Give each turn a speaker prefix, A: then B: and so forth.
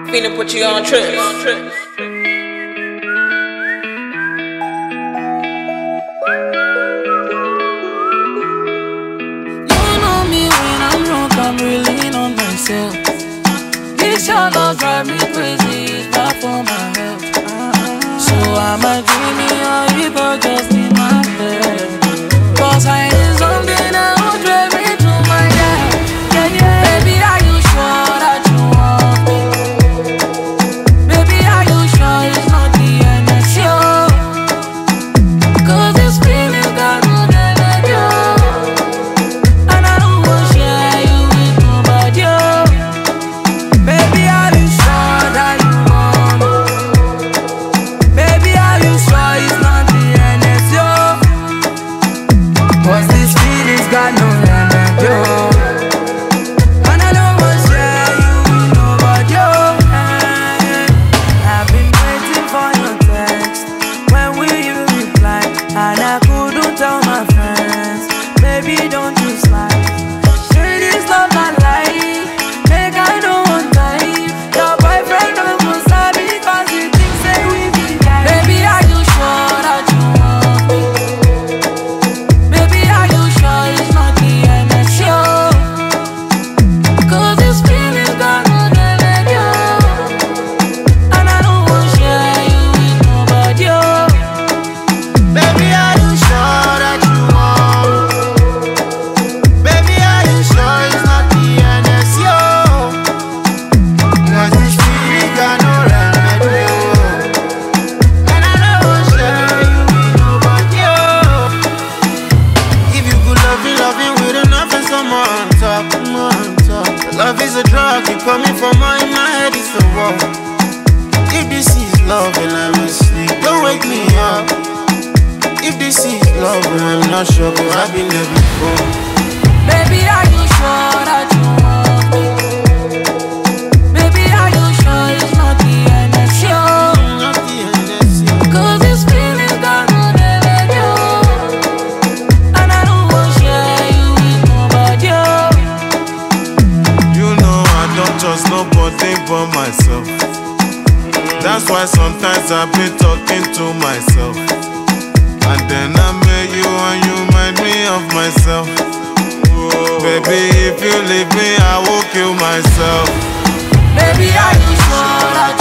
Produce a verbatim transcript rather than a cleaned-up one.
A: Finna put you on trips.
B: I'm really on myself. This your love drive me crazy, it's bad for my health. So I'm a dreaming or you go just in my head. Cause I need something that will drive me to my head. Yeah, yeah. Baby, are you sure that you want me? Baby, are you sure it's not the end of the show? Cause this feeling got no energy.
C: Got no remedy, and I don't want to share you with nobody. I've been waiting for your text. When will you reply? And I couldn't tell my friends. Baby, don't you slide. Say this love not lie. Make I know one time. Your boyfriend don't go sorry because he thinks say we be like.
B: Baby, are you sure that you want me? Baby, are you sure it's not the end of the show? Cause this feeling got no energy, and I don't want to share you with nobody.
C: Baby, are you sure that you want me? Baby, are you sure it's not the end of the show? Cause this feeling got no remedy, and I don't want to share you with nobody. If you could love me, love me with enough and some more on top, more on top. Love is a drug, keep coming from more in my head, it's the war. If this is love and I'm asleep, don't wake me up. If this is love and I'm not sure, but I've been there before.
B: Baby, are you sure that you want me? Baby, are you sure it's not the end of the show?
C: Not the end, let's see.
B: Cause this feeling got no energy, and I don't want to share you with nobody.
D: You know I don't trust nobody but myself. That's why sometimes I've been talking to myself. And then I met you and you remind me of myself. Whoa. Baby, if you leave me, I will kill myself.
B: Baby, are you sure that